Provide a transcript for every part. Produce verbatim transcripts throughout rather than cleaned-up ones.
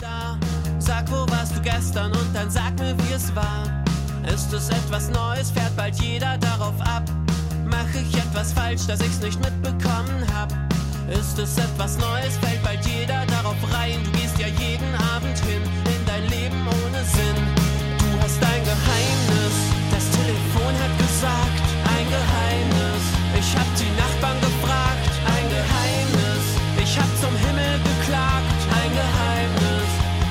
Da, sag, wo warst du gestern und dann sag mir, wie es war. Ist es etwas Neues, fährt bald jeder darauf ab. Mach ich etwas falsch, dass ich's nicht mitbekommen hab? Ist es etwas Neues, fällt bald jeder darauf rein. Du gehst ja jeden Abend hin in dein Leben ohne Sinn. Du hast ein Geheimnis, das Telefon hat gesagt, ein Geheimnis. Ich hab die Nachbarn gefragt, ein Geheimnis. Ich hab zum Himmel geklagt, ein Geheimnis.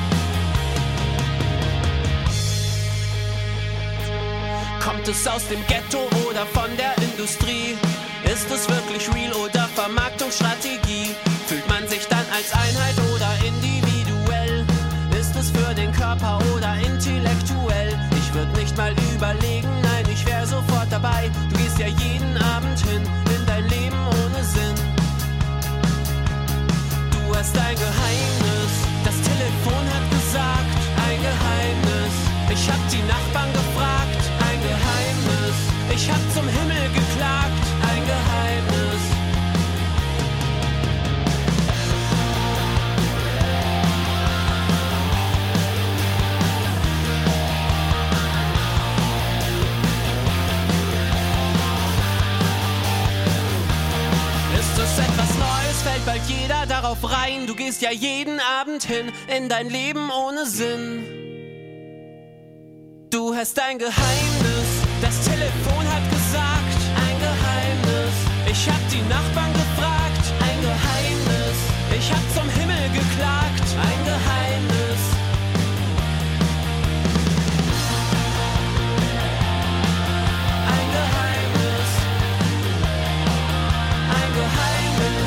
Kommt es aus dem Ghetto oder von der Industrie? Ist es wirklich real oder Vermarktungsstrategie? Fühlt man sich dann als Einheit oder individuell? Ist es für den Körper oder intellektuell? Ich würd nicht mal überlegen, nein, ich wär sofort dabei. Du gehst ja jeden Abend hin in dein Leben ohne Sinn. Du hast ein Geheimnis, das Telefon hat gesagt, ein Geheimnis. Ich hab die Nachbarn gefragt, ein Geheimnis. Ich hab zum Himmel geklagt, ein Geheimnis. Ist es etwas Neues, fällt bald jeder darauf rein. Du gehst ja jeden Abend hin in dein Leben ohne Sinn. Du hast ein Geheimnis, das Telefon hat gesagt, ein Geheimnis. Ich hab die Nachbarn gefragt, ein Geheimnis. Ich hab zum Himmel geklagt, ein Geheimnis. Ein Geheimnis. Ein Geheimnis.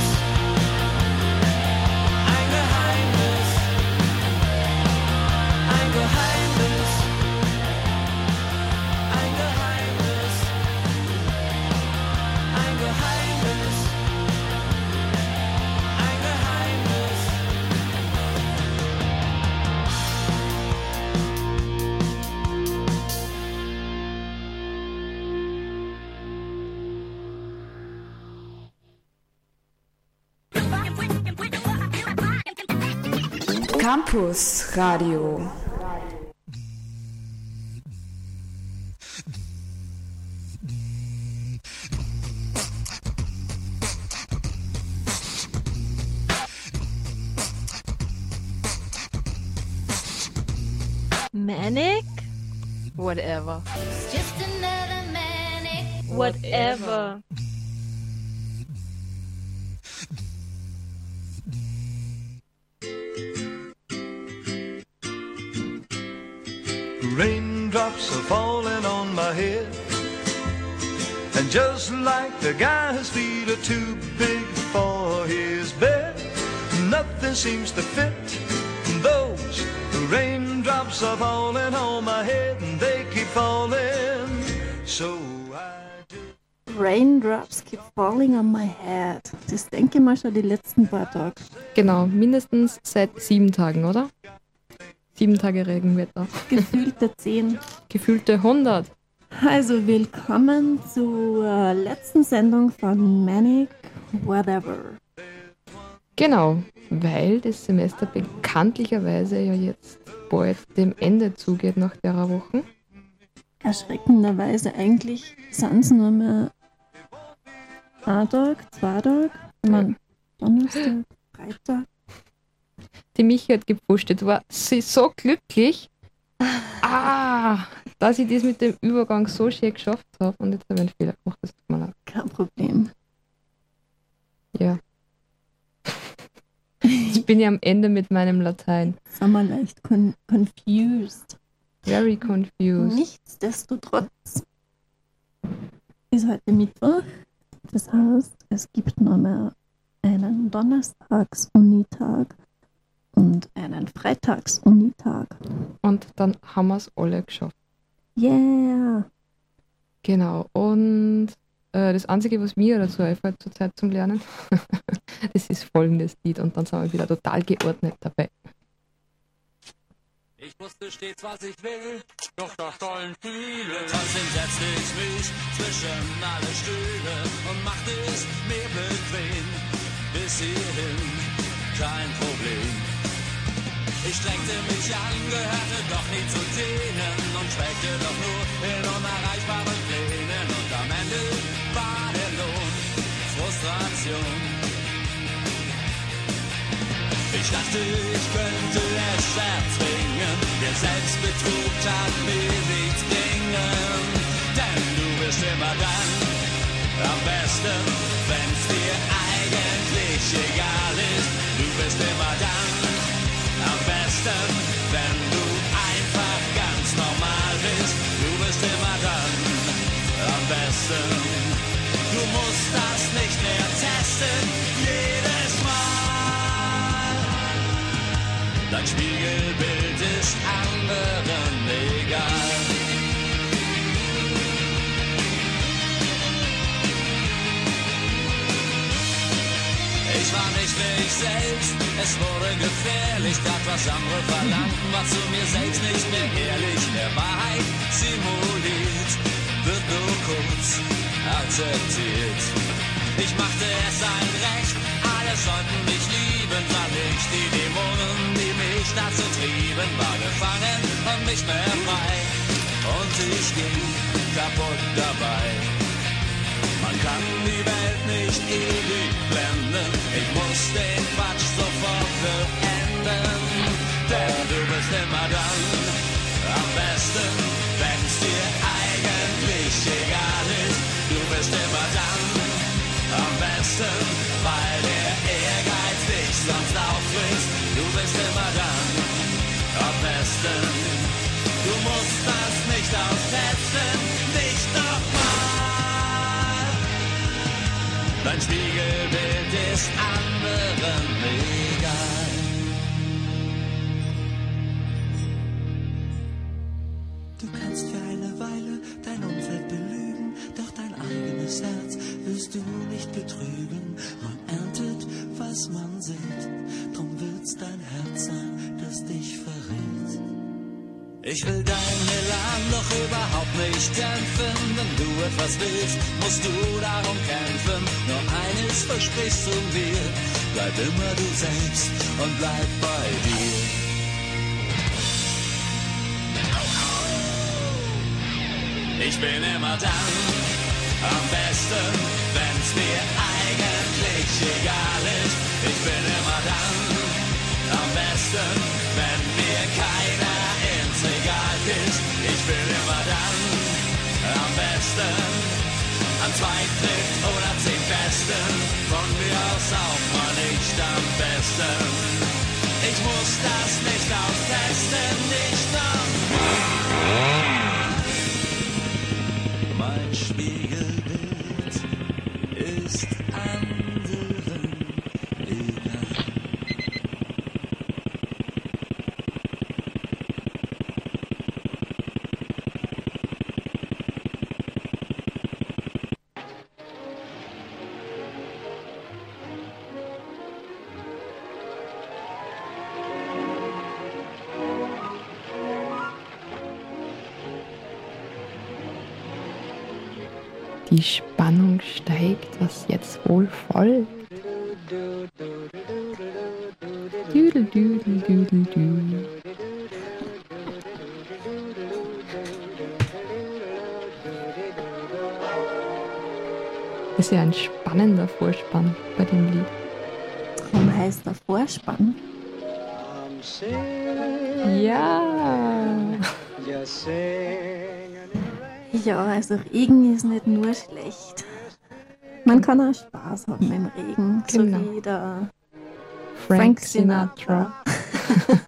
Ein Geheimnis. Ein Geheimnis. Ein Geheimnis. Ein Geheimnis. Ein Geheimnis. Campus Radio. Manic? Whatever. Just another manic. Whatever. Raindrops are falling on my head, and just like the guy whose feet are too big for his bed, nothing seems to fit. Those raindrops are falling on my head, and they keep falling, so I just... Raindrops keep falling on my head. Das denke ich mal schon die letzten paar Tage. Genau, mindestens seit sieben Tagen, oder? Sieben Tage Regenwetter. Gefühlte zehn. Gefühlte hundert. Also willkommen zur letzten Sendung von Manic Whatever. Genau, weil das Semester bekanntlicherweise ja jetzt bald dem Ende zugeht nach der Woche. Erschreckenderweise eigentlich sind es nur mehr ein Tag, zwei Tage, ich meine Donnerstag, Freitag. Die Michi hat gepusht, jetzt war sie so glücklich, ah, dass ich das mit dem Übergang so schön geschafft habe und jetzt habe ich einen Fehler gemacht, das tut mir leid. Kein Problem. Ja. Jetzt bin ich am Ende mit meinem Latein. Sind wir leicht con- confused. Very confused. Nichtsdestotrotz ist heute Mittwoch. Das heißt, es gibt noch mehr einen Donnerstags-Unitag und einen Freitags-Unitag. Und dann haben wir es alle geschafft. Yeah! Genau. Und äh, das Einzige, was mir dazu einfällt zur Zeit zum Lernen, das ist folgendes Lied und dann sind wir wieder total geordnet dabei. Ich wusste stets, was ich will, doch nach tollen Fühlen. Trotzdem setzte ich mich zwischen alle Stühle und machte es mir bequem. Bis hierhin kein Problem. Ich strengte mich an, gehörte doch nie zu denen und schwelgte doch nur in unerreichbaren Plänen. Und am Ende war der Lohn Frustration. Ich dachte, ich könnte es erzwingen, der Selbstbetrug tat mir nichts bringen. Denn du bist immer dann am besten, wenn's dir eigentlich egal ist. Du bist immer dann am besten, wenn du einfach ganz normal bist. Du bist immer dann am besten. Du musst das nicht mehr testen, jedes Mal. Dein Spiegelbild ist anderen egal. Ich war nicht ich selbst, es wurde gefährlich, tat was andere verlangten, war zu mir selbst nicht mehr ehrlich. Der Wahrheit simuliert, wird nur kurz akzeptiert. Ich machte es ein Recht, alle sollten mich lieben, war nicht die Dämonen, die mich dazu trieben, war gefangen und nicht mehr frei. Und ich ging kaputt dabei. Man kann die Welt nicht ewig blenden, ich muss den Quatsch sofort beenden. Denn du bist immer dann am besten, wenn's dir eigentlich egal ist. Du bist immer dann am besten, weil der Ehrgeiz dich sonst auffrisst. Du bist immer dann am besten. Du musst das nicht austesten, nicht nochmal. Dein Spiegelbild ist anderen egal. Du kannst für eine Weile dein Umfeld belügen, doch dein eigenes Herz willst du nicht betrügen. Man erntet, was man sieht, drum wird's dein Herz sein, das dich verrät. Ich will dein Elan doch überhaupt nicht kämpfen. Wenn du etwas willst, musst du darum kämpfen. Nur eines versprichst du mir, bleib immer du selbst und bleib bei dir. Ich bin immer dann am besten, wenn's mir eigentlich egal ist. Ich bin immer dann am besten, wenn mir keiner ins Regal pisst. Ich bin immer dann am besten, an zwei Dritt oder zehn Besten, von mir aus auch mal nicht am besten. Ich muss das nicht austesten, nicht nochmal. Mein Spiegelbild ist anderen egal. Die Spannung steigt, was jetzt wohl folgt. Düdel, düdel, düdel, düdel. Das ist ja ein spannender Vorspann bei dem Lied. Warum heißt der Vorspann? Ja. Ja, also Regen ist nicht nur schlecht. Man kann auch Spaß haben im Regen, Genau. so wie der Frank, Frank Sinatra. Sinatra.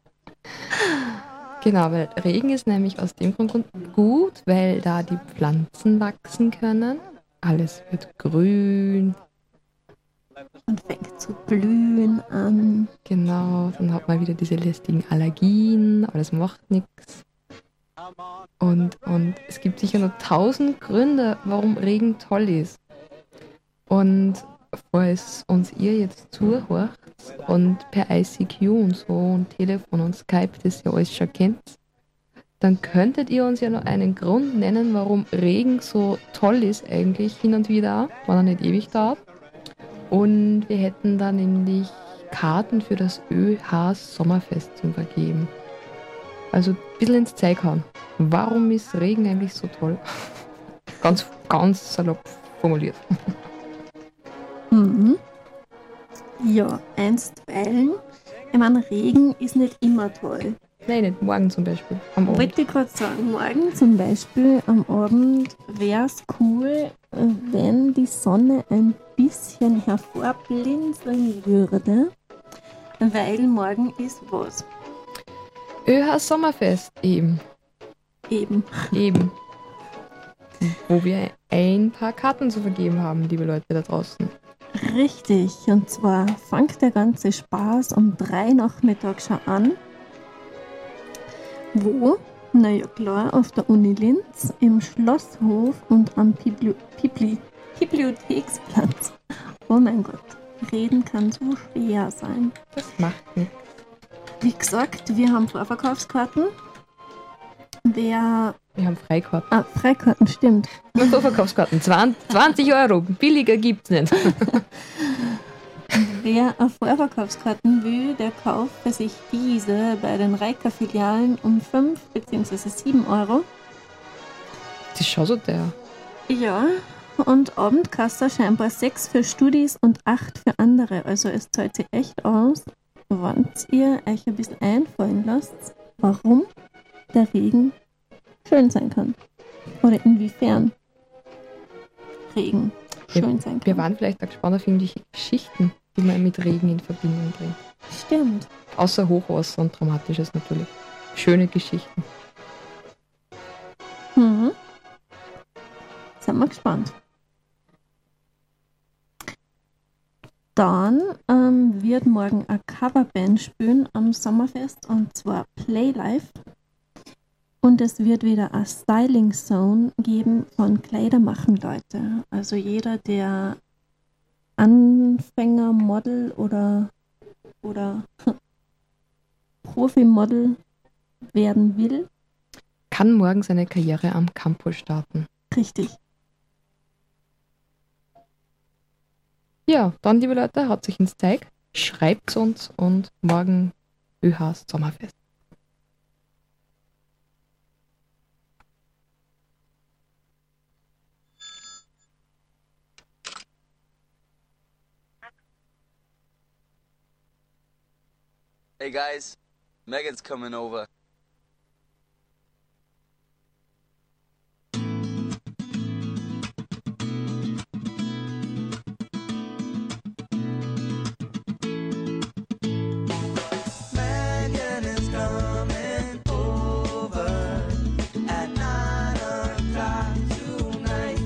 Genau, weil Regen ist nämlich aus dem Grund gut, weil da die Pflanzen wachsen können. Alles wird grün. Und fängt zu blühen an. Genau, dann hat man wieder diese lästigen Allergien, aber das macht nichts. Und, und es gibt sicher noch tausend Gründe, warum Regen toll ist. Und falls uns ihr jetzt zuhört und per I C Q und so und Telefon und Skype das ja alles schon kennt, dann könntet ihr uns ja noch einen Grund nennen, warum Regen so toll ist eigentlich hin und wieder, wenn er nicht ewig dauert. Und wir hätten da nämlich Karten für das ÖH Sommerfest zu vergeben. Also ein bisschen ins Zeug hauen. Warum ist Regen eigentlich so toll? ganz, ganz salopp formuliert. Mhm. Ja, einstweilen. Ich meine, Regen ist nicht immer toll. Nein, nicht morgen zum Beispiel. Am Abend. Wollte ich gerade sagen, morgen zum Beispiel am Abend wäre es cool, wenn die Sonne ein bisschen hervorblinzeln würde, weil morgen ist was? ÖH Sommerfest eben. Eben. Eben. Wo wir ein paar Karten zu vergeben haben, liebe Leute da draußen. Richtig, und zwar fängt der ganze Spaß um drei nachmittags schon an. Wo? Naja klar, auf der Uni Linz, im Schlosshof und am Bibli- Bibli- Bibliotheksplatz. Oh mein Gott, reden kann so schwer sein. Das macht nichts. Wie gesagt, wir haben Vorverkaufskarten. Wer... Wir haben Freikarten. Ah, Freikarten, stimmt. Nur Vorverkaufskarten. zwanzig Euro. Billiger gibt's nicht. Wer auf Vorverkaufskarten will, der kauft für sich diese bei den Reika-Filialen um fünf bzw. sieben Euro. Das ist schon so teuer. Ja, und Abendkasse scheinbar sechs für Studis und acht für andere. Also es zahlt sich echt aus, wenn ihr euch ein bisschen einfallen lasst, warum der Regen schön sein kann. Oder inwiefern Regen schön sein kann. Wir waren vielleicht auch gespannt auf irgendwelche Geschichten, die man mit Regen in Verbindung bringt. Stimmt. Außer Hochwasser und Dramatisches natürlich. Schöne Geschichten. Mhm. Sind wir gespannt. Dann ähm, wird morgen eine Coverband spielen am Sommerfest, und zwar Playlife. Und es wird wieder eine Styling Zone geben von Kleidermachen-Leute. Also jeder, der Anfänger, Model oder, oder Profi-Model werden will, kann morgen seine Karriere am Campus starten. richtig. Ja, dann, liebe Leute, haut sich ins Zeug, schreibt's uns und morgen ÖHs Sommerfest. Hey guys, Megan's coming over. Megan is coming over at nine o'clock tonight.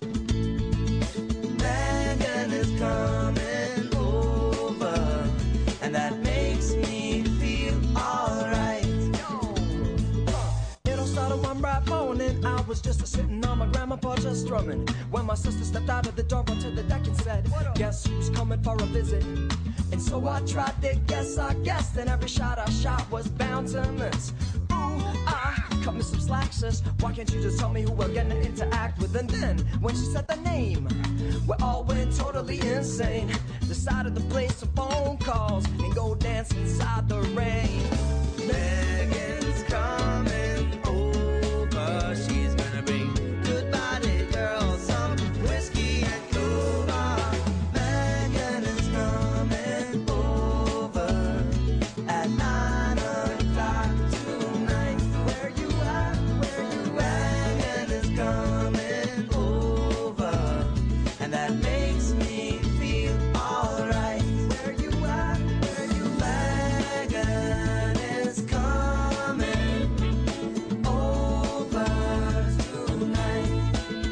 Megan is coming over, and that makes me feel alright. It all started one bright morning. I was just a sitting on my grandma porch just strumming, when my sister stepped out of the door onto the deck and said, "Guess who's coming for a visit?" And so I tried to guess, I guessed, and every shot I shot was bound to miss. Ooh, I cut me some slack, sis. Why can't you just tell me who we're gonna interact with? And then, when she said the name, we all went totally insane. Decided to place some phone calls and go dance inside the rain. Megan's coming over. She's gonna bring good body girls some whiskey and clover. Megan is coming over at nine o'clock tonight. Where you at? Where you at? Megan is coming over, and that makes me feel alright. Where you at? Where you at? Megan is coming over tonight.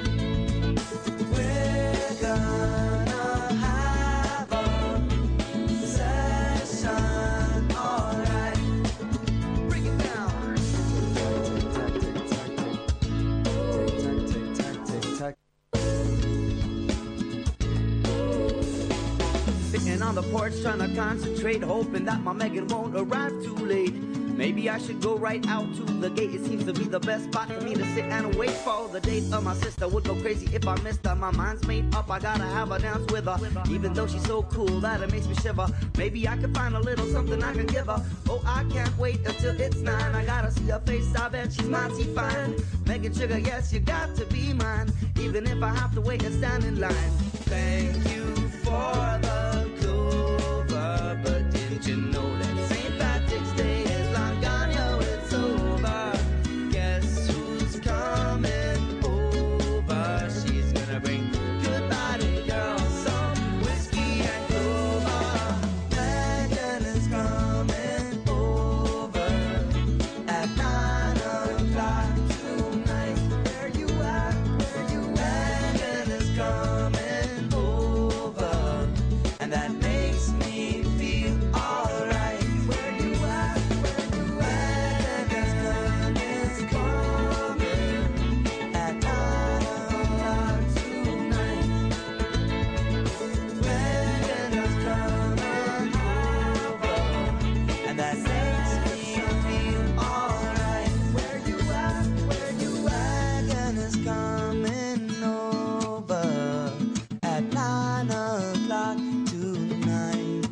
We're gonna have a session, alright. Bring it down. Sitting on the porch trying to concentrate, hoping that my Megan won't arrive too late. Maybe I should go right out to the gate. It seems to be the best spot for me to sit and wait for the date of my sister. Would go crazy if I missed her. My mind's made up, I gotta have a dance with her. Even though she's so cool that it makes me shiver. Maybe I could find a little something I can give her. Oh, I can't wait until it's nine. I gotta see her face, I bet she's mighty fine. Megan Sugar, yes, you got to be mine. Even if I have to wait and stand in line. Thank you for the cover, but didn't you know that Saint Patrick's Day is long gone, yo, it's over. Guess who's coming over? She's gonna bring good-body girls some whiskey and clover. Megan is coming over at nine o'clock tonight. Where you at? Where you at? Megan is coming over, and that makes me feel alright. Where you at? Where you at? Megan is coming at nine o'clock tonight. Megan is coming over, and that makes me feel alright. Where you at? Where you at? Megan is coming over at nine o'clock tonight.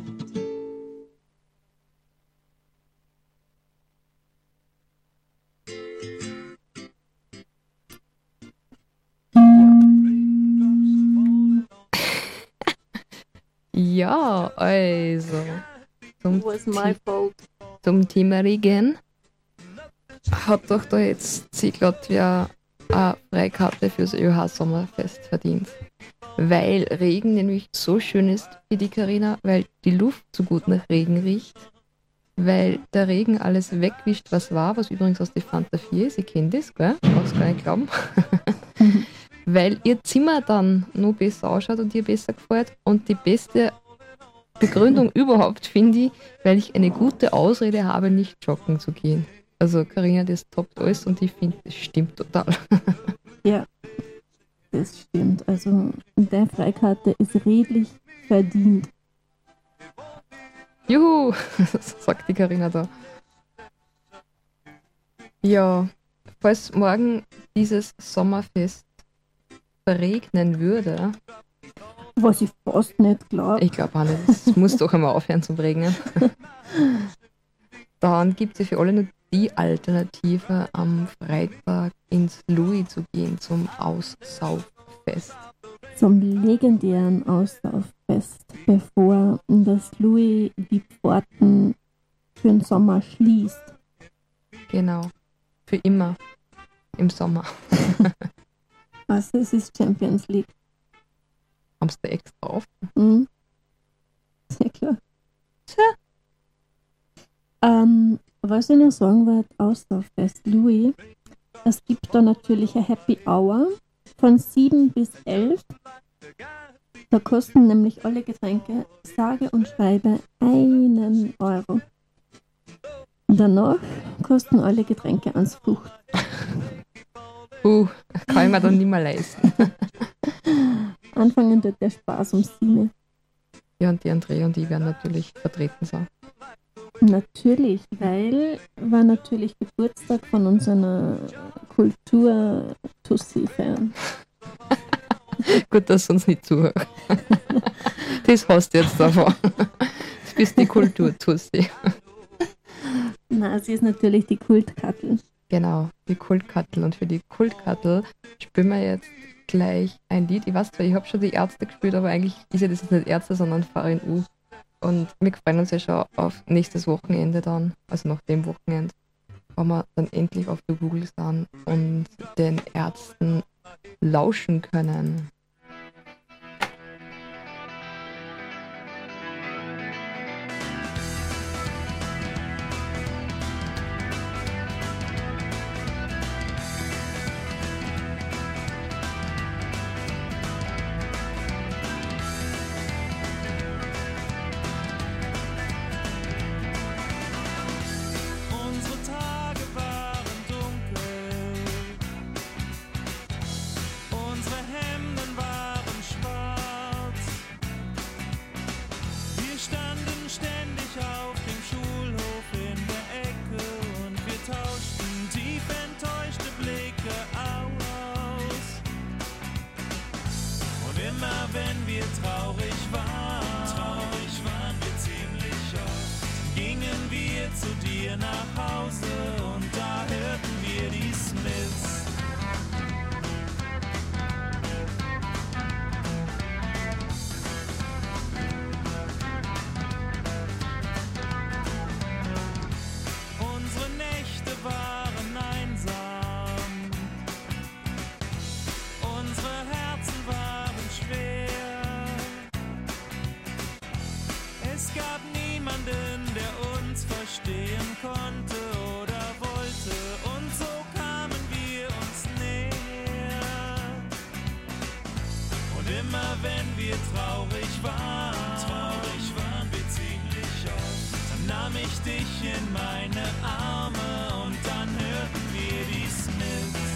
Ja, also zum, Was my fault. zum Thema Regen hat doch da jetzt Zieglatvia eine Freikarte fürs ÖH-Sommerfest verdient. Weil Regen nämlich so schön ist wie die Carina, weil die Luft so gut nach Regen riecht, weil der Regen alles wegwischt, was war, was übrigens aus der Fanta vier ist, ihr kennt das, gell? Brauchst gar nicht glauben. Weil ihr Zimmer dann noch besser ausschaut und ihr besser gefällt. Und die beste Begründung überhaupt finde ich, weil ich eine gute Ausrede habe, nicht joggen zu gehen. Also Carina, das toppt alles und ich finde, das stimmt total. Ja, das stimmt. Also der Freikarte ist redlich verdient. Juhu, sagt die Carina da. Ja, falls morgen dieses Sommerfest verregnen würde, Was ich fast nicht glaube. ich glaube auch nicht, es muss doch einmal aufhören zu regnen, dann gibt es ja für alle nur die Alternative, am Freitag ins Louis zu gehen zum Aussauffest. Zum legendären Auslauffest, bevor das Louis die Pforten für den Sommer schließt. Genau, für immer im Sommer. Also es ist Champions League. Haben sie da extra auf? Mhm. Sehr klar. Tja. Ähm, was ich noch sagen wollte, Auslauffest Louis, es gibt da natürlich eine Happy Hour von sieben bis elf. Da kosten nämlich alle Getränke sage und schreibe einen Euro. Danach kosten alle Getränke ans Frucht. Uh, kann ich mir dann nicht mehr leisten. Anfangen tut der Spaß um sieben. Ja, und die Andrea und ich werden natürlich vertreten sein. Natürlich, weil war natürlich Geburtstag von unserer Kultur-Tussi-Fan. Gut, dass du uns nicht zuhörst. Das hast du jetzt davon. Du bist die Kultur-Tussi. Na, sie ist natürlich die Kultkattel. Genau, die Kultkattel. Und für die Kultkattel spielen wir jetzt gleich ein Lied. Ich weiß zwar, ich habe schon die Ärzte gespielt, aber eigentlich ist ja das jetzt nicht Ärzte, sondern Farin U. Und wir freuen uns ja schon auf nächstes Wochenende dann, also nach dem Wochenende, wenn wir dann endlich auf der Google sind und den Ärzten lauschen können. Unsere Tage waren dunkel, unsere Hemden Hause und da hörten wir die Smiths. Unsere Nächte waren einsam, unsere Herzen waren schwer. Es gab niemanden, der uns verstehen konnte oder wollte, und so kamen wir uns näher. Und immer wenn wir traurig waren, traurig waren wir ziemlich oft, dann nahm ich dich in meine Arme und dann hörten wir die Smiths.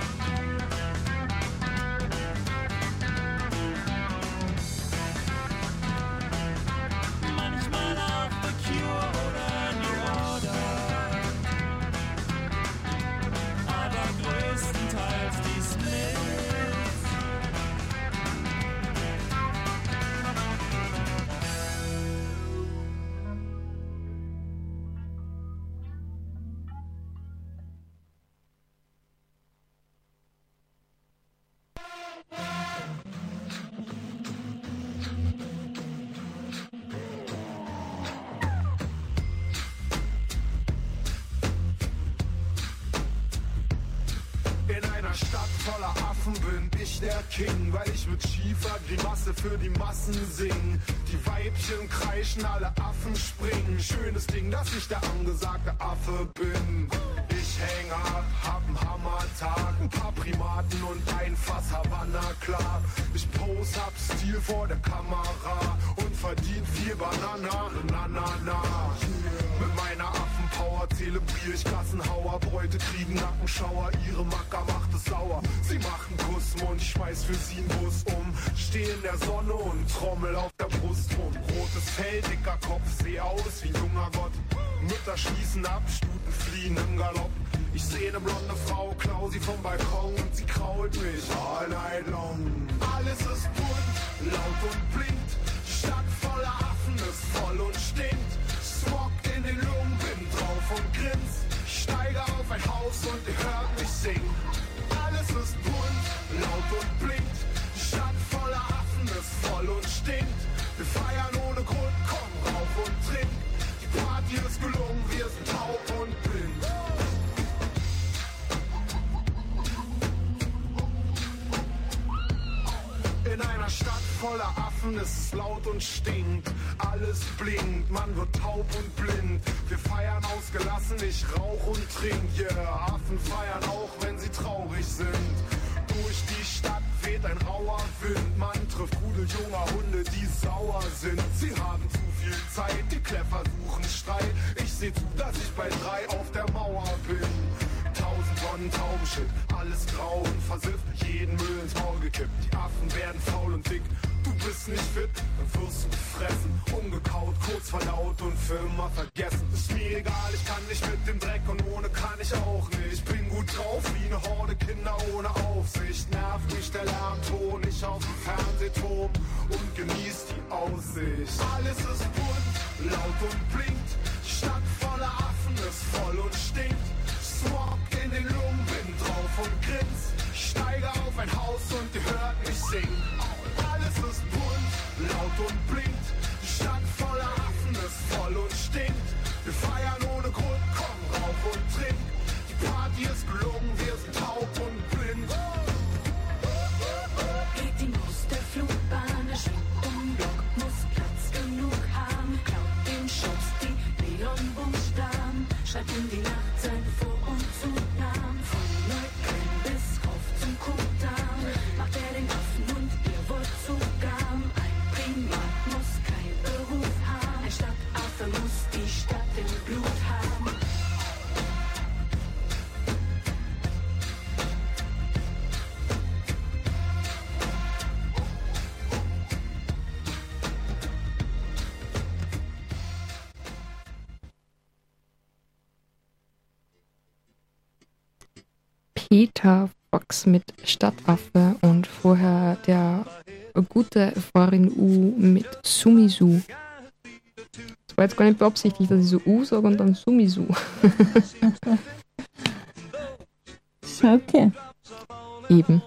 Manchmal auch The Cure oder New Order, aber größtenteils die Smiths. In einer Stadt voller Affen bin ich der King, weil ich mit schiefer Grimasse für die Massen sing. Die Weibchen kreischen, alle Affen springen. Schönes Ding, dass ich der angesagte Affe bin. Ich häng ab, hab einen Hammertag, ein paar Primaten und ein Fass Havanna klar. Ich pose, hab Stil vor der Kamera und verdient viel Banana, na na na. Mit meiner Affenpower zelebriere ich Klassenhauer. Bräute kriegen Nackenschauer, ihre Macker macht es sauer. Sie machen Kussmund, ich schmeiß für sie einen Bus um. Steh in der Sonne und trommel auf der Brust rum. Rotes Fell, dicker Kopf, seh aus wie ein junger Gott. Mütter schließen ab, Stuten fliehen im Galopp. Ich seh ne blonde Frau, klau sie vom Balkon und sie krault mich all night long. Alles ist bunt, laut und blinkt. Stadt voller Affen ist voll und stinkt. Smog in den Lungen, bin drauf und grins. Ich steige auf ein Haus und ihr hört mich singen. Alles ist bunt, laut und blinkt. Stadt voller Affen ist voll und stinkt. Wir feiern ohne Grund, komm, rauf und trink. Die Party ist gelungen, wir sind taub und blind. In einer Stadt voller Affen ist es laut und stinkt. Alles blinkt, man wird taub und blind. Wir feiern ausgelassen, ich rauch und trink. Yeah, Affen feiern auch, wenn sie traurig sind. Durch die Stadt weht ein rauer Wind. Man trifft Rudel junger Hunde, die sauer sind. Sie haben zu viel Zeit, die Kläffer suchen Streit. Ich seh zu, dass ich bei drei auf der Mauer bin. Tausend Tonnen Taubenshit, alles grau und versifft, jeden Müll ins Maul gekippt. Die Affen werden faul und dick, du bist nicht fit, dann wirst du gefressen, umgekaut, kurz verdaut und für immer vergessen. Ist mir egal, ich kann nicht mit dem Dreck und ohne kann ich auch nicht. Bin gut drauf wie eine Horde Kinder ohne Aufsicht. Nervt mich der Lärmton, ich auf dem Fernsehturm und genieß die Aussicht. Alles ist bunt, laut und blinkt, Stadt voller Affen ist voll und stinkt. Smog in den Lungen, bin drauf und grins. Ich steige auf ein Haus und ihr hört mich singen. Alles ist bunt, laut und blinkt. Die Stadt voller Affen ist voll und stinkt. Wir feiern ohne Grund, komm, rauf und trink. Die Party ist gelungen, wir sind taub und blind. Geht die Maus der Flugbahn, er schwingt um Block, muss Platz genug haben. Klaut den Schuss, die Neonbuchstaben, schreibt in die Nacht sein Vor- und Zunamen. Von Neukölln bis rauf zum Kuhdamm, macht er den Affen und ihr wollt Zugaben. Ein Primat muss kein Beruf haben, ein Stadtaffe muss die Stadt im Blut haben. Peter Fox mit Stadtaffe und vorher der gute Farin U mit Sumisu. Das war jetzt gar nicht beabsichtigt, dass ich so U sage und dann Sumisu. Okay. Eben.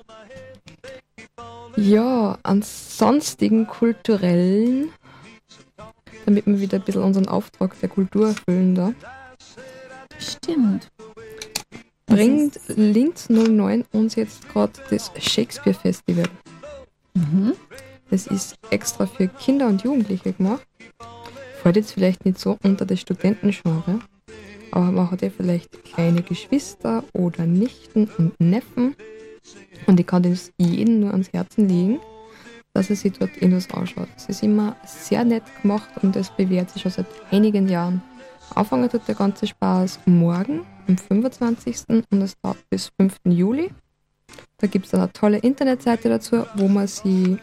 Ja, an sonstigen kulturellen, damit wir wieder ein bisschen unseren Auftrag der Kultur erfüllen da. Stimmt. Bringt Linz null neun uns jetzt gerade das Shakespeare Festival. Mhm. Das ist extra für Kinder und Jugendliche gemacht. Fällt jetzt vielleicht nicht so unter das Studentengenre, aber man hat ja vielleicht kleine Geschwister oder Nichten und Neffen und ich kann das jedem nur ans Herzen legen, dass er sich dort irgendwas anschaut. Es ist immer sehr nett gemacht und es bewährt sich schon seit einigen Jahren. Anfangen tut der ganze Spaß morgen, am fünfundzwanzigsten und es dauert bis fünften Juli. Da gibt es dann eine tolle Internetseite dazu, wo man sich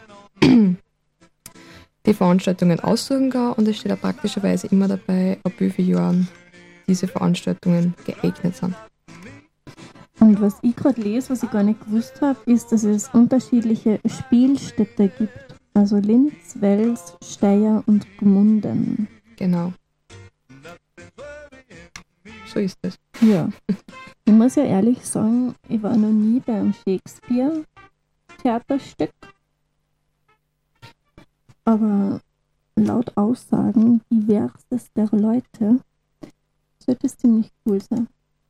die Veranstaltungen aussuchen kann und es steht auch praktischerweise immer dabei, ab wie vielen Jahren diese Veranstaltungen geeignet sind. Und was ich gerade lese, was ich gar nicht gewusst habe, ist, dass es unterschiedliche Spielstätte gibt. Also Linz, Wels, Steyr und Gmunden. Genau. So ist es. Ja. Ich muss ja ehrlich sagen, ich war noch nie beim Shakespeare-Theaterstück. Aber laut Aussagen diversester Leute sollte es ziemlich cool sein.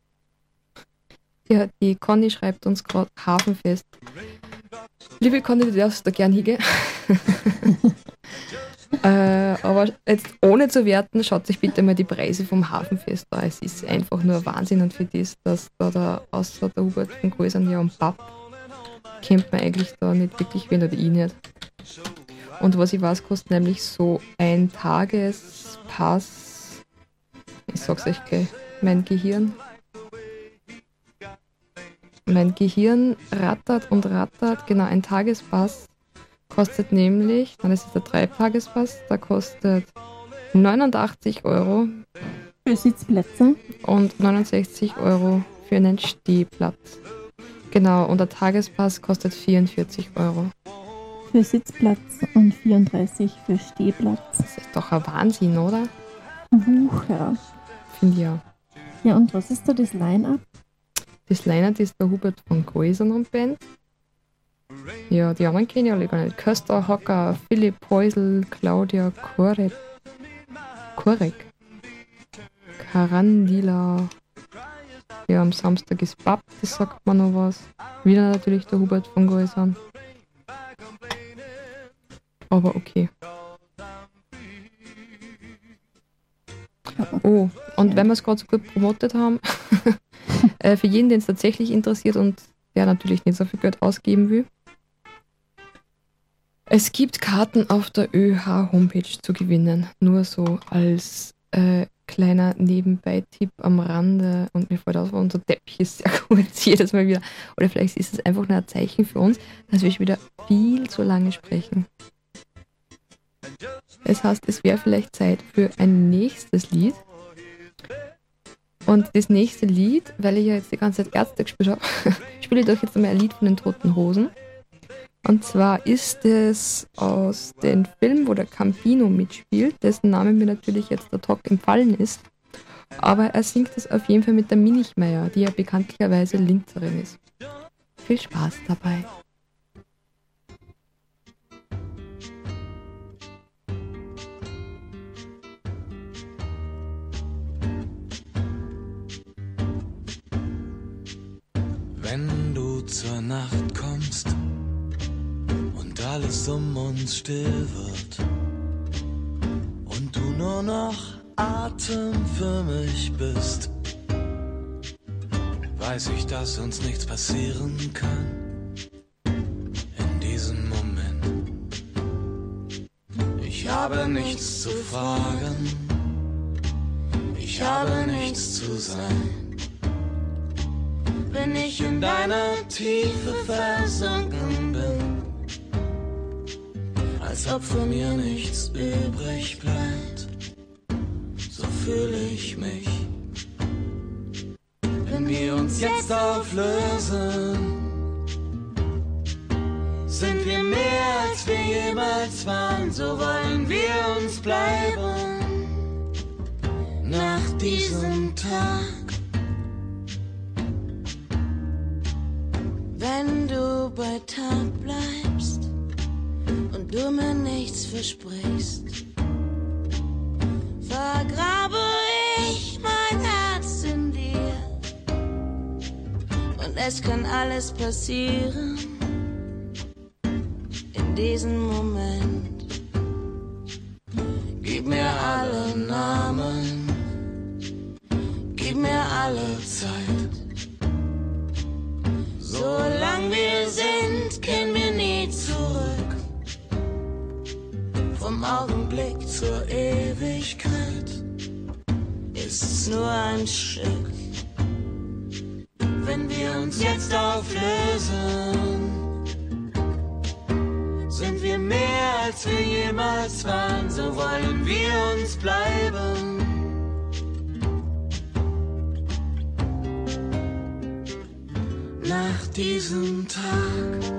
Ja, die Conny schreibt uns gerade Hafenfest. Liebe Conny, du darfst da gern hingehen. äh, aber jetzt ohne zu werten, schaut sich bitte mal die Preise vom Hafenfest an. Es ist einfach nur Wahnsinn und für das, dass da der, außer der Hubert von Grösern ja am Papp, kennt man eigentlich da nicht wirklich wen oder ich nicht. Und was ich weiß, kostet nämlich so ein Tagespass. Ich sag's euch gleich, mein Gehirn. Mein Gehirn rattert und rattert. Genau, ein Tagespass kostet nämlich, nein, das ist der Dreitagespass, der kostet neunundachtzig Euro. Für Sitzplätze. Und neunundsechzig Euro für einen Stehplatz. Genau, und der Tagespass kostet vierundvierzig Euro. Für Sitzplatz und vierunddreißig für Stehplatz. Das ist doch ein Wahnsinn, oder? Wucher. Finde ich ja. Ja, und was ist da das Line-Up? Das Line-Up ist der Hubert von Grösern und Band. Ja, die anderen kenne ich alle gar nicht. Köster, Hocker, Philipp, Heusel, Claudia, Korek. Korek. Karandila. Ja, am Samstag ist Bab, das sagt man noch was. Wieder natürlich der Hubert von Grösern. Aber okay. Oh, und wenn wir es gerade so gut promotet haben, äh, für jeden, den es tatsächlich interessiert und der natürlich nicht so viel Geld ausgeben will, es gibt Karten auf der ÖH-Homepage zu gewinnen. Nur so als äh, kleiner Nebenbei-Tipp am Rande. Und mir fällt aus, unser Teppich ist sehr gut jedes Mal wieder. Oder vielleicht ist es einfach nur ein Zeichen für uns, dass wir schon wieder viel zu lange sprechen. Das heißt, es wäre vielleicht Zeit für ein nächstes Lied. Und das nächste Lied, weil ich ja jetzt die ganze Zeit Ärzte gespielt habe, spiele ich doch jetzt einmal ein Lied von den Toten Hosen. Und zwar ist es aus dem Film, wo der Campino mitspielt, dessen Name mir natürlich jetzt ad hoc entfallen ist. Aber er singt es auf jeden Fall mit der Minichmeier, die ja bekanntlicherweise Linzerin ist. Viel Spaß dabei. Wenn du zur Nacht kommst und alles um uns still wird und du nur noch Atem für mich bist, weiß ich, dass uns nichts passieren kann in diesem Moment. Ich habe nichts zu fragen, ich habe nichts zu sein. Wenn ich in deiner Tiefe versunken bin, als ob von mir nichts übrig bleibt, so fühle ich mich. Wenn wir uns jetzt auflösen, sind wir mehr als wir jemals waren, so wollen wir uns bleiben. nach diesem Tag. Wenn du bei Tag bleibst und du mir nichts versprichst, vergrabe ich mein Herz in dir. Und es kann alles passieren in diesem Moment. Gib mir alle Namen, gib mir alle Zeit. Solange wir sind, kehren wir nie zurück. Vom Augenblick zur Ewigkeit ist's nur ein Stück. Wenn wir uns jetzt auflösen, sind wir mehr als wir jemals waren, so wollen wir uns bleiben. Nach diesem Tag.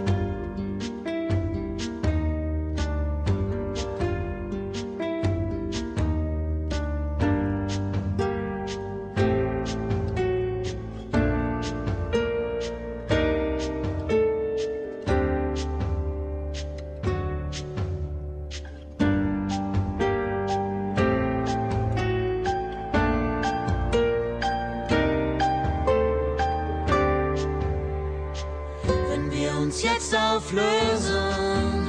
Jetzt auflösen,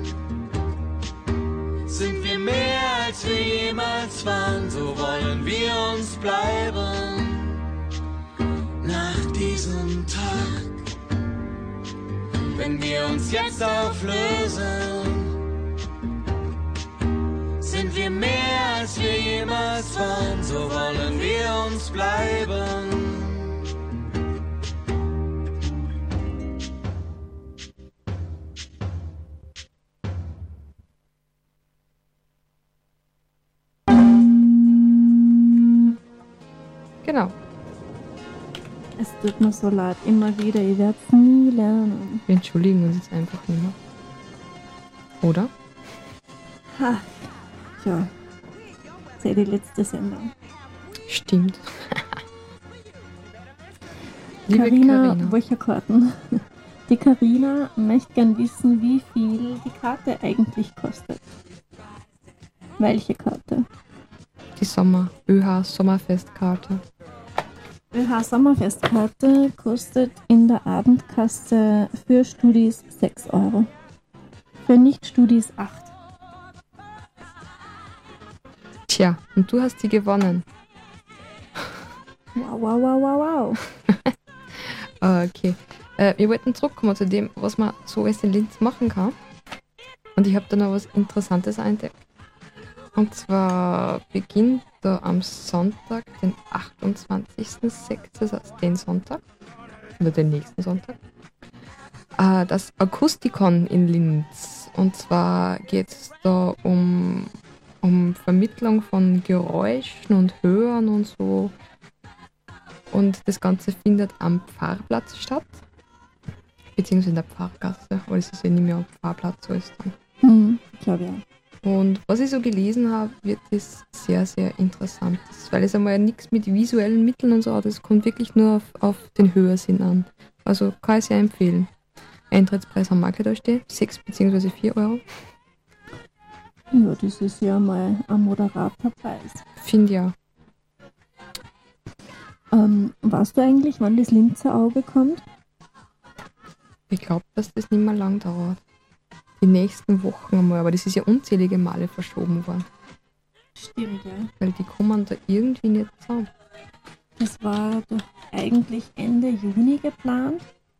sind wir mehr als wir jemals waren, so wollen wir uns bleiben. Nach diesem Tag, wenn wir uns jetzt auflösen, sind wir mehr als wir jemals waren, so wollen wir uns bleiben. Genau. Es tut mir so leid, immer wieder, ich werde es nie lernen. Wir entschuldigen uns jetzt einfach nicht mehr. Oder? Ha. Tja. Das ist ja die letzte Sendung. Stimmt. Liebe Carina Carina. Wocherkarten. Die Carina möchte gern wissen, wie viel die Karte eigentlich kostet. Welche Karte? Die Sommer, ÖH Sommerfestkarte. ÖH Sommerfestkarte kostet in der Abendkasse für Studis sechs Euro. Für Nicht-Studis acht. Tja, und du hast die gewonnen. Wow, wow, wow, wow, wow. Okay. Äh, wir wollten zurückkommen zu dem, was man so als in Linz machen kann. Und ich habe da noch was Interessantes entdeckt. Und zwar beginnt da am Sonntag, den achtundzwanzigsten sechsten, das heißt den Sonntag, oder den nächsten Sonntag, äh, das Akustikon in Linz. Und zwar geht es da um, um Vermittlung von Geräuschen und Hören und so. Und das Ganze findet am Pfarrplatz statt, beziehungsweise in der Pfarrgasse, aber es ist ja nicht mehr am Pfarrplatz, so ist dann. Mhm, ich glaube ja. Und was ich so gelesen habe, wird das sehr, sehr interessant. Weil es einmal nichts mit visuellen Mitteln und so hat. Es kommt wirklich nur auf, auf den Hörsinn an. Also kann ich sehr empfehlen. Eintrittspreis haben wir da stehen, sechs bzw. vier Euro. Ja, das ist ja mal ein moderater Preis. Finde ja. Ähm, weißt du eigentlich, wann das Linzer Auge kommt? Ich glaube, dass das nicht mehr lang dauert. Die nächsten Wochen einmal, aber das ist ja unzählige Male verschoben worden. Stimmt, ja. Weil die kommen da irgendwie nicht zusammen. Das war doch eigentlich Ende Juni geplant.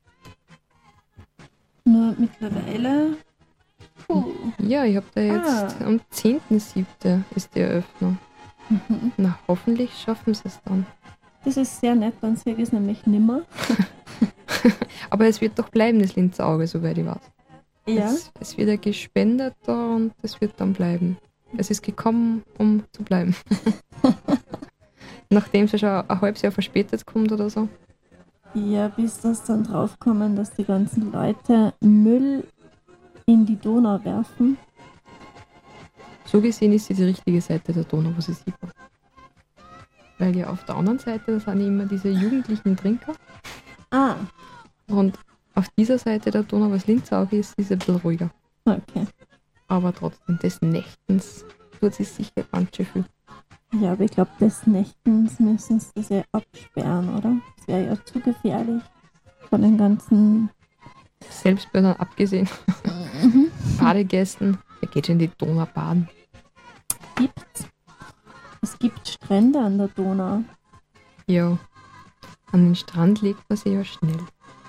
Nur mittlerweile... Puh. Ja, ich habe da jetzt Ah. am zehnten siebten ist die Eröffnung. Mhm. Na, hoffentlich schaffen sie es dann. Das ist sehr nett, dann sehe ich es nämlich nimmer. Aber es wird doch bleiben, das Linzer Auge, soweit ich weiß. Ja. Es, es wird ja gespendet da und es wird dann bleiben. Es ist gekommen, um zu bleiben. Nachdem es schon ein halbes Jahr verspätet kommt oder so. Ja, bis das dann draufkommen, dass die ganzen Leute Müll in die Donau werfen. So gesehen ist sie die richtige Seite der Donau, wo sie sieht. weil ja auf der anderen Seite, da sind ja immer diese jugendlichen Trinker. Ah. Und auf dieser Seite der Donau, was Linzau ist, ist ein bisschen ruhiger. Okay. Aber trotzdem, des Nächtens tut sich sicher ganz schön viel. Ja, aber ich glaube, des Nächtens müssen sie das ja absperren, oder? Das wäre ja zu gefährlich von den ganzen Selbstbördern abgesehen. Mhm. Badegästen, wer geht schon in die Donau baden? Gibt's. Es gibt Strände an der Donau. Ja, an den Strand legt man sich ja schnell.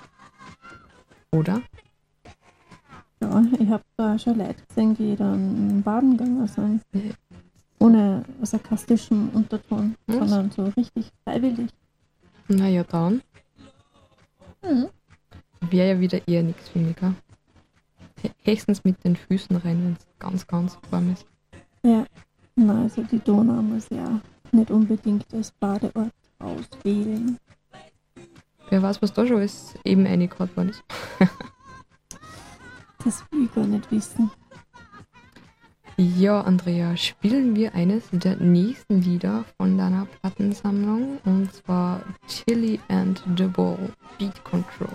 Oder? Ja, ich habe da schon Leute gesehen, die dann baden gegangen sind. Ja. Ohne sarkastischen Unterton, Was? sondern so richtig freiwillig. Naja, dann. Mhm. Wäre ja wieder eher nichts für mich, gell? Höchstens mit den Füßen rein, wenn es ganz, ganz warm ist. Ja, na, also die Donau muss ja nicht unbedingt als Badeort auswählen. Wer weiß, was da schon alles eben eingehört worden ist. Das will ich gar nicht wissen. Ja, Andrea, spielen wir eines der nächsten Lieder von deiner Plattensammlung, und zwar Tilly and the Ball, Beat Control.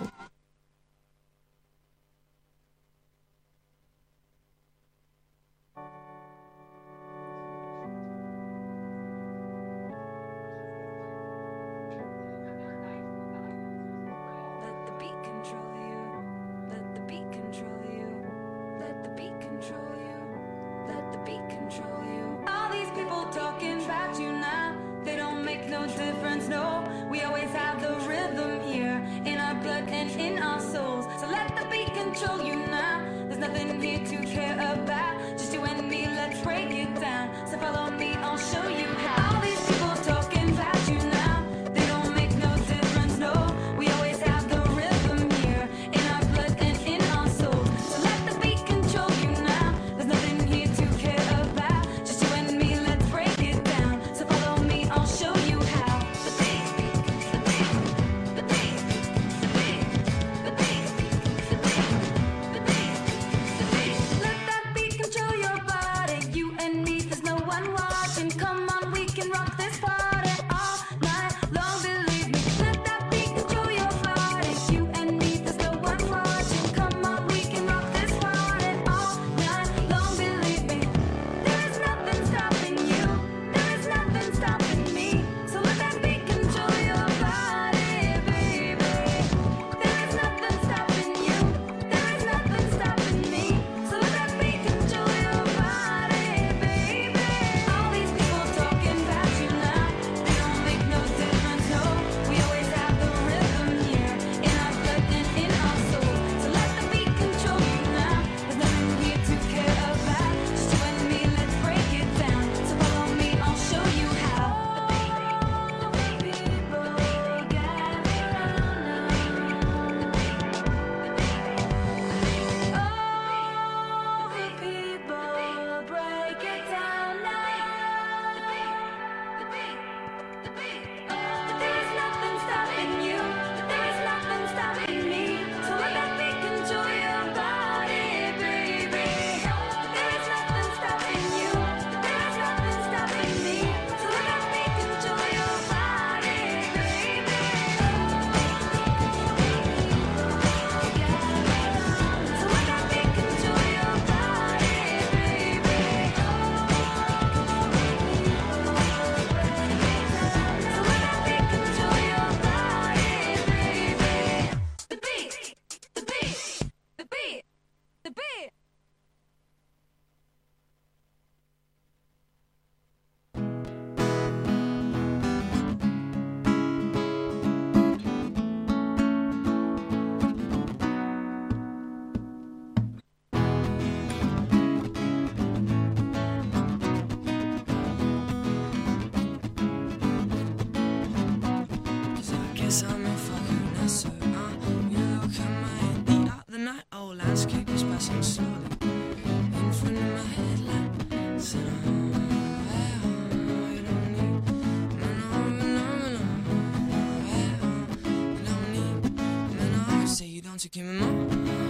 So give me more,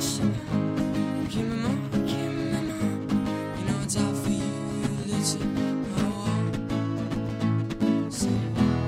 give me more, give me more. You know it's out for you, you listen. Oh, oh. So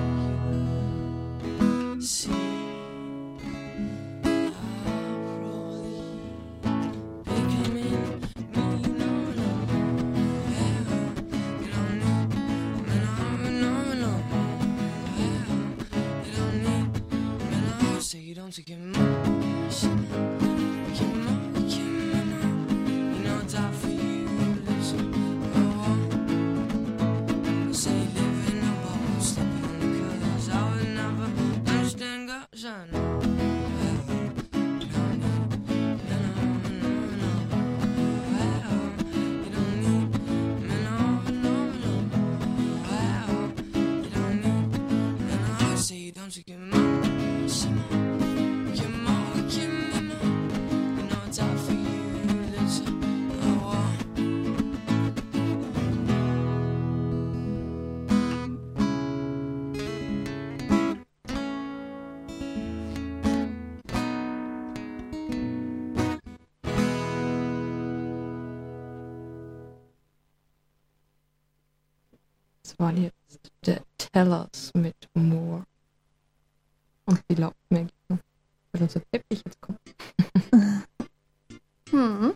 Das waren jetzt The Tellers mit More. Und die laufen mir eigentlich noch, weil unser Teppich jetzt kommt. Hm.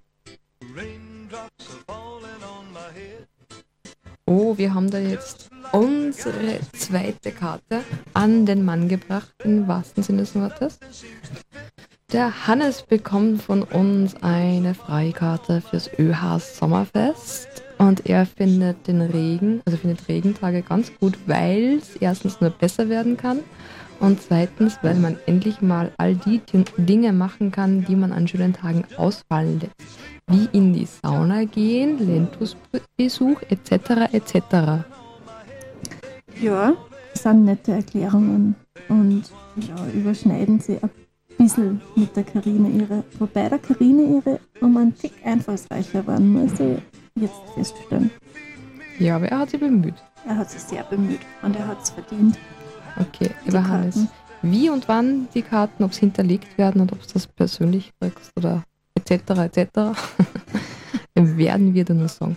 Oh, wir haben da jetzt unsere zweite Karte an den Mann gebracht, im wahrsten Sinne des Wortes. Der Hannes bekommt von uns eine Freikarte fürs ÖH Sommerfest und er findet den Regen, also findet Regentage ganz gut, weil es erstens nur besser werden kann und zweitens, weil man endlich mal all die Dinge machen kann, die man an schönen Tagen ausfallen lässt. Wie in die Sauna gehen, Lentusbesuch et cetera et cetera. Ja, das sind nette Erklärungen und ja, überschneiden sie ein bisschen mit der Karine ihre, wobei der Karine ihre um einen Tick einfallsreicher waren, muss ich jetzt feststellen. Ja, aber er hat sich bemüht. Er hat sich sehr bemüht und er hat es verdient. Okay, lieber Hannes, wie und wann die Karten, ob es hinterlegt werden und ob es das persönlich kriegst oder et cetera et cetera werden wir dann nur sagen.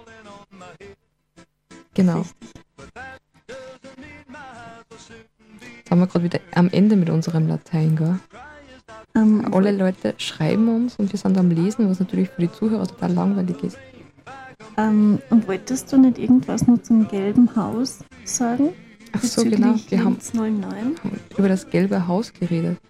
Genau. Jetzt haben wir gerade wieder am Ende mit unserem Latein, gell? Um, Alle Leute schreiben uns und wir sind am Lesen, was natürlich für die Zuhörer total langweilig ist. Um, und wolltest du nicht irgendwas nur zum gelben Haus sagen? Ach so, genau. Wir haben null neun über das gelbe Haus geredet.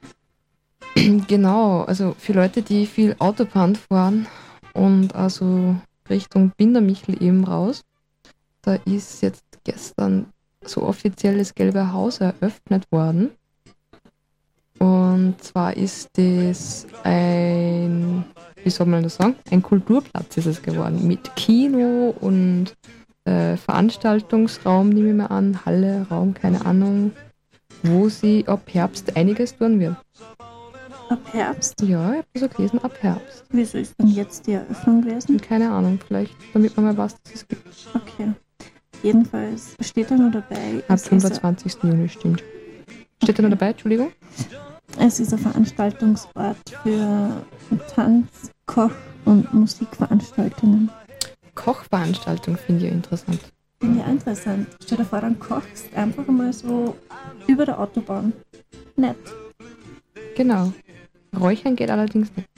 Genau, also für Leute, die viel Autobahn fahren und also Richtung Bindermichel eben raus, da ist jetzt gestern so offiziell das gelbe Haus eröffnet worden. Und zwar ist das ein, wie soll man das sagen, ein Kulturplatz ist es geworden, mit Kino und äh, Veranstaltungsraum, nehme ich mal an, Halle, Raum, keine Ahnung, wo sie ab Herbst einiges tun wird. Ab Herbst? Ja, ich habe so gelesen, ab Herbst. Wieso ist denn jetzt die Eröffnung gewesen? Keine Ahnung, vielleicht, damit man mal weiß, dass es gibt. Okay. Jedenfalls steht da noch dabei. Ab fünfundzwanzigsten Juni, stimmt. Steht da noch dabei, Entschuldigung? Es ist ein Veranstaltungsort für Tanz, Koch und Musikveranstaltungen. Kochveranstaltung finde ich interessant. Finde ich interessant. Stell dir vor, dann kochst einfach mal so über der Autobahn. Nett. Genau. Räuchern geht allerdings nicht.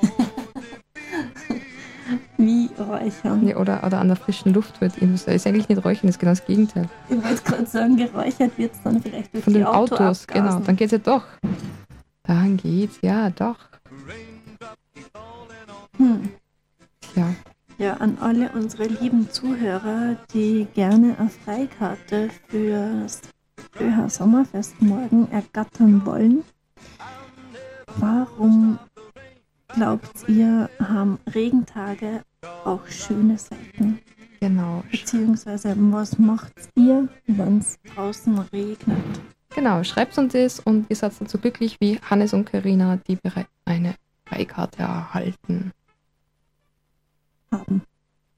Wie räuchern? Ja, oder, oder an der frischen Luft wird irgendwas. Das ist eigentlich nicht räuchern, das ist genau das Gegenteil. Ich wollte gerade sagen, geräuchert wird es dann vielleicht durch von die den Autos, Autoabgasen. Genau. Dann geht's ja doch. Dann geht's ja doch. Hm. Ja. Ja, an alle unsere lieben Zuhörer, die gerne eine Freikarte fürs ÖH Sommerfest morgen ergattern wollen. Warum glaubt ihr, haben Regentage auch schöne Seiten? Genau. Beziehungsweise, was macht ihr, wenn es draußen regnet? Genau, schreibt uns das und ihr seid dann so glücklich wie Hannes und Karina, die bereits eine Freikarte erhalten haben.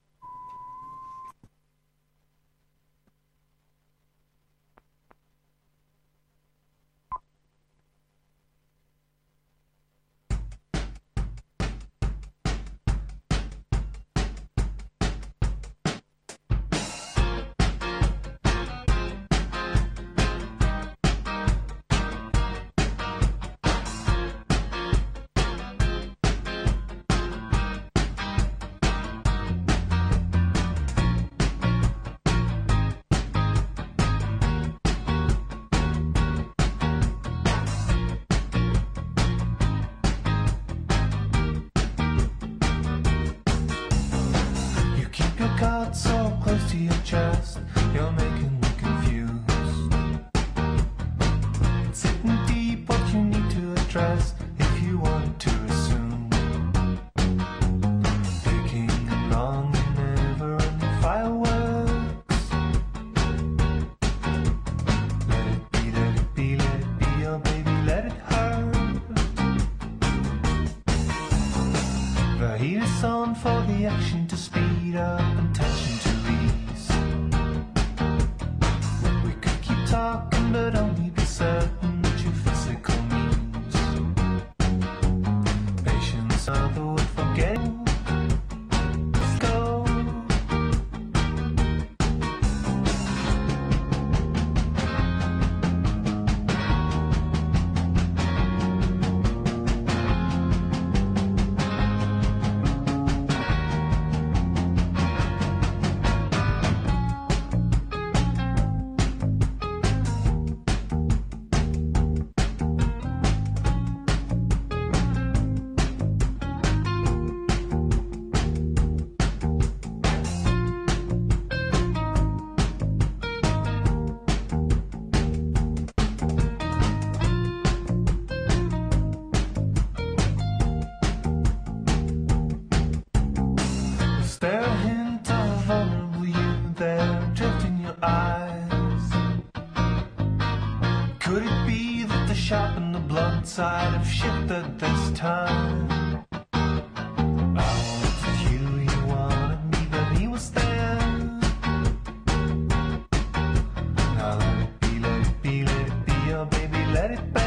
So close to your chest, you're making me confused. It's sitting deep, what you need to address if you want to assume. Picking along in never-ending fireworks. Let it be, let it be, let it be, oh baby, let it hurt. The heat is on for the action to speed up and tension to ease. We could keep talking, but only be certain that your physical means. Patience are the word for getting. Let's go. shifted this time. I wanted you, you wanted me, but he was there. Now let it be, let it be, let it be, oh baby, let it be.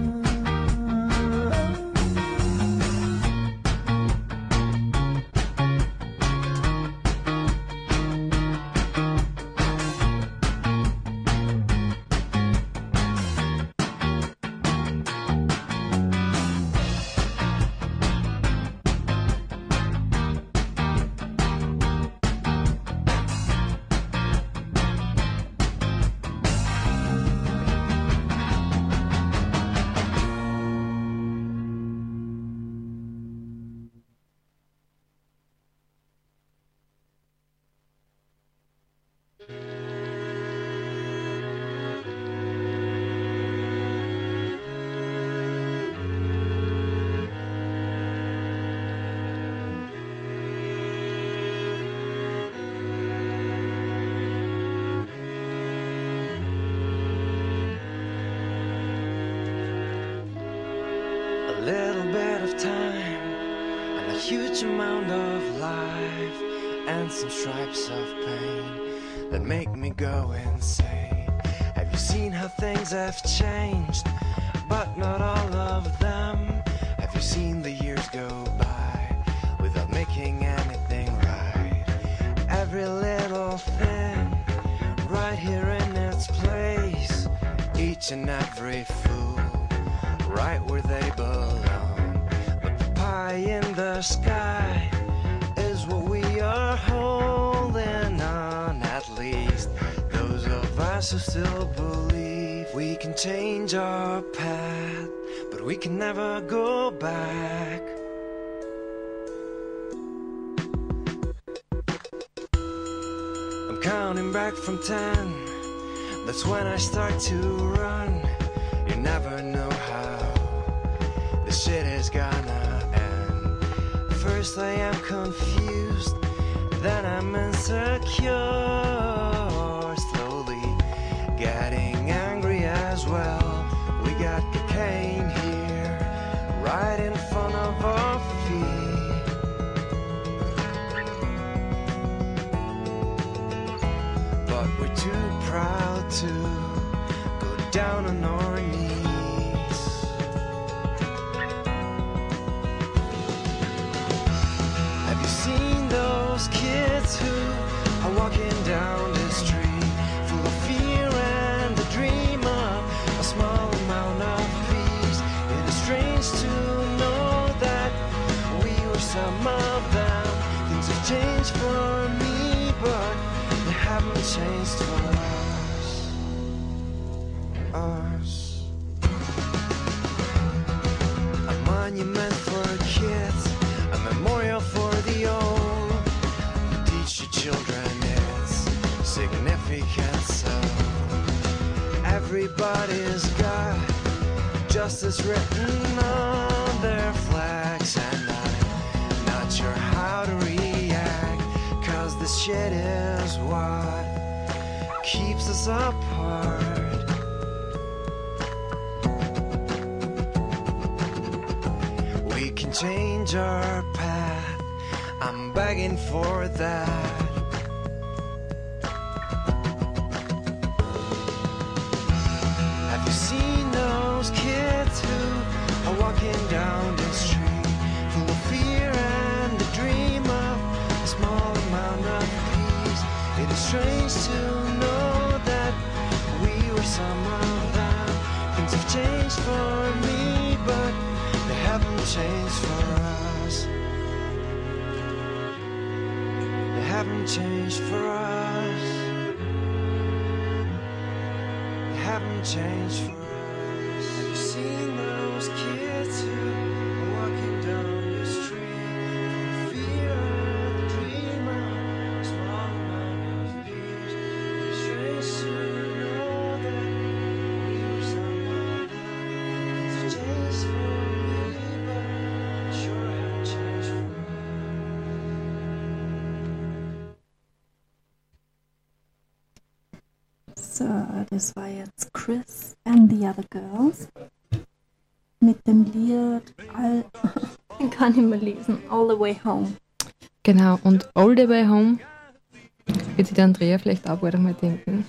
Little bit of time and a huge amount of life and some stripes of pain that make me go insane. Have you seen how things have changed, but not all of them? Have you seen the years go by without making anything right? Every little thing right here in its place, each and every fool right where they belong. But the pie in the sky is what we are holding on. At least those of us who still believe we can change our path, but we can never go back. I'm counting back from ten. That's when I start to run. You never know how this shit is gonna end. First I am confused, then I'm insecure, slowly getting angry as well. We got cocaine here, right in front of our feet. But we're too proud to go down on our knees. Have you seen those kids who are walking down the street, full of fear and the dream of a small amount of peace? It is strange to know that we were some of them. Things have changed for me, but they haven't changed for us. Us. A monument for kids, a memorial for the old. Teach your children its significance. So everybody's got justice written on their flags, and I'm not sure how to react, cause this shit is what keeps us apart. We can change our path, I'm begging for that. Have you seen those kids who are walking down the street, full of fear and the dream of a small amount of peace? It is strange to know that we were some of them. Things have changed for me, but they haven't changed for us. They haven't changed for us. They haven't changed for us. Have you seen those kids who are walking down the street, full of fear and the dream of a small amount of peace? It's strange to know that we were some of them. Things have changed for me, but sure haven't changed for us. So, das war jetzt Chris and the Other Girls. mit dem Lied All, ich kann nicht mehr lesen, All the Way Home. Genau, und All the Way Home wird sich die Andrea vielleicht auch bald einmal denken.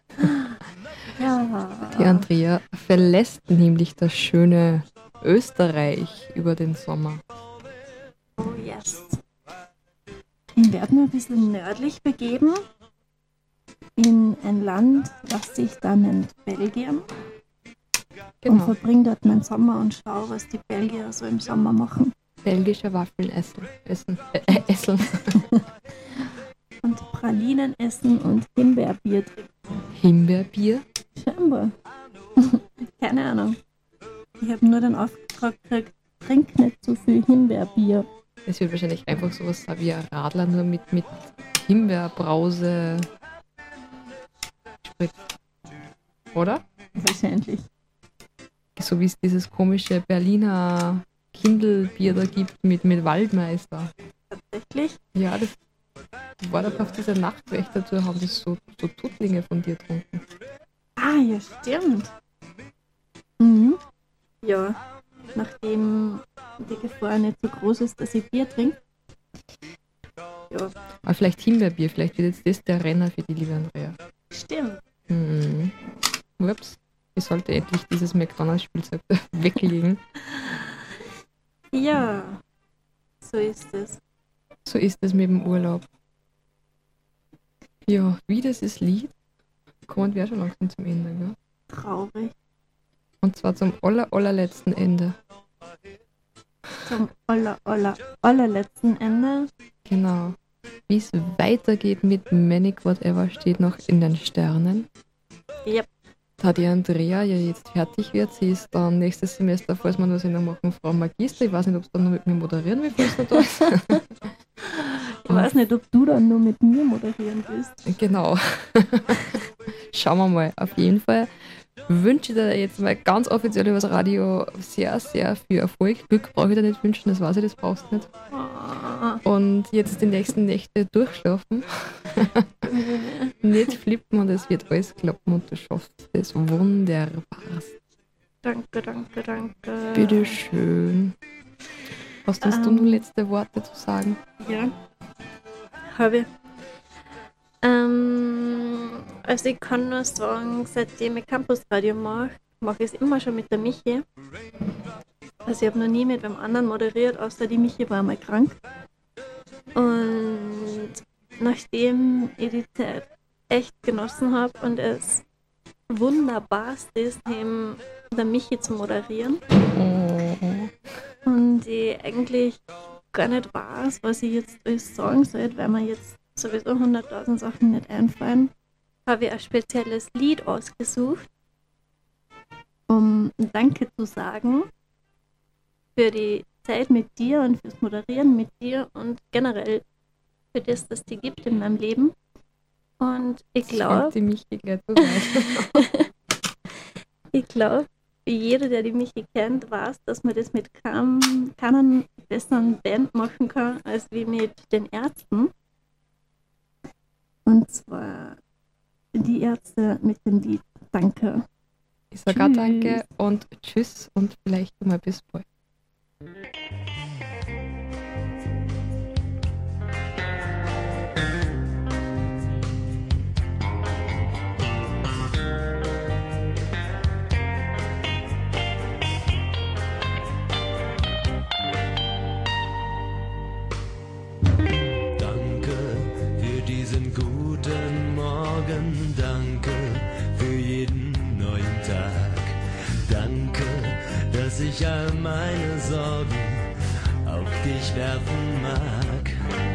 Ja. Die Andrea verlässt nämlich das schöne Österreich über den Sommer. Oh yes. Ich werde mir ein bisschen nördlich begeben in ein Land, das sich da nennt Belgien. Genau. Und verbringe dort meinen Sommer und schaue, was die Belgier so im Sommer machen. Belgische Waffeln essen. Essen. Äh, essen. Und Pralinen essen und Himbeerbier trinken. Himbeerbier? Scheinbar. Keine Ahnung. Ich habe nur den Auftrag gekriegt, trink nicht zu viel Himbeerbier. Es wird wahrscheinlich einfach sowas sein wie ein Radler, nur mit, mit Himbeerbrause spritzt. Oder? Wahrscheinlich. So wie es dieses komische Berliner Kindelbier da gibt mit, mit Waldmeister. Tatsächlich? Ja, das war doch auf dieser Nachtwächter, haben das so, so Tuttlinge von dir getrunken. Ah, ja, stimmt. Mhm. Ja, nachdem die Gefahr nicht so groß ist, dass ich Bier trinke. Ja. Aber vielleicht Himbeerbier, vielleicht wird jetzt das der Renner für die liebe Andrea. Stimmt. Mhm. Ups, ich sollte endlich dieses McDonalds-Spielzeug weglegen. Ja, so ist es. So ist es mit dem Urlaub. Ja, wie das ist Lied, kommen wir schon langsam zum Ende, gell? Traurig. Und zwar zum aller, allerletzten Ende. Zum aller, aller, allerletzten Ende. Genau. Wie es weitergeht mit Manic Whatever steht noch in den Sternen. Yep. Da die Andrea ja jetzt fertig wird, sie ist dann nächstes Semester, falls wir nur sie noch machen, Frau Magister. Ich weiß nicht, ob es dann nur mit mir moderieren will, falls du da ist. Ich weiß nicht, ob du dann nur mit mir moderieren willst. Genau. Schauen wir mal. Auf jeden Fall wünsche ich dir jetzt mal ganz offiziell über das Radio sehr, sehr viel Erfolg. Glück brauche ich dir nicht wünschen, das weiß ich, das brauchst du nicht. Und jetzt die nächsten Nächte durchschlafen. Nicht flippen und es wird alles klappen und du schaffst das wunderbarst. Danke, danke, danke. Bitteschön. Hast du Ähm. um, du letzte Worte zu sagen? Ja, habe ich. Ähm, also ich kann nur sagen, seitdem ich Campusradio mache, mache ich es immer schon mit der Michi. Also ich habe noch nie mit einem anderen moderiert, außer die Michi war einmal krank. Und nachdem ich die Zeit echt genossen habe und es wunderbarst ist, neben der Michi zu moderieren. Oh. Und ich eigentlich gar nicht weiß, was ich jetzt alles sagen soll, weil mir jetzt sowieso hunderttausend Sachen nicht einfallen, habe ich ein spezielles Lied ausgesucht, um Danke zu sagen für die Zeit mit dir und fürs Moderieren mit dir und generell für das, dass es die gibt in meinem Leben. Und ich glaube, ich glaube, jeder, der die Michi kennt, weiß, dass man das mit keinem, keiner besseren Band machen kann, als wie mit den Ärzten. Und zwar die Ärzte mit dem Lied Danke. Ich sage auch Danke und Tschüss und vielleicht mal bis bald. Guten Morgen, danke für jeden neuen Tag. Danke, dass ich all meine Sorgen auf dich werfen mag.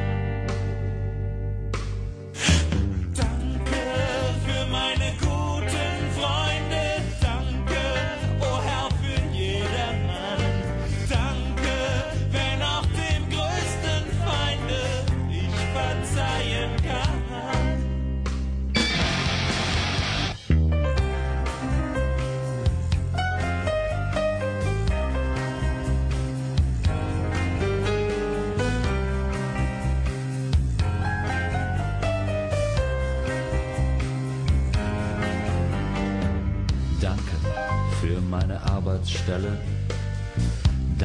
Danke für meine guten Freunde. Danke, oh Herr, für jedermann. Danke, wenn auch dem größten Feinde ich verzeihen kann. Danke für meine Arbeitsstelle.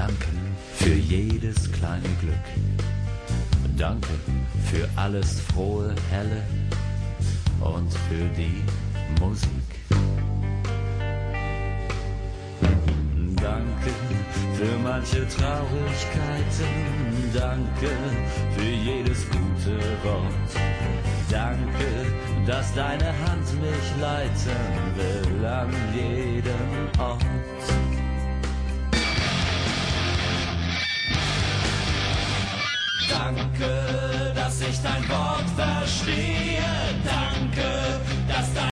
Danke für jedes kleine Glück. Danke für alles frohe, helle und für die Musik. Danke für manche Traurigkeiten. Danke für jedes gute Wort. Danke, dass deine Hand mich leiten will an jedem Ort. Danke, dass ich dein Wort verstehe. Danke, dass dein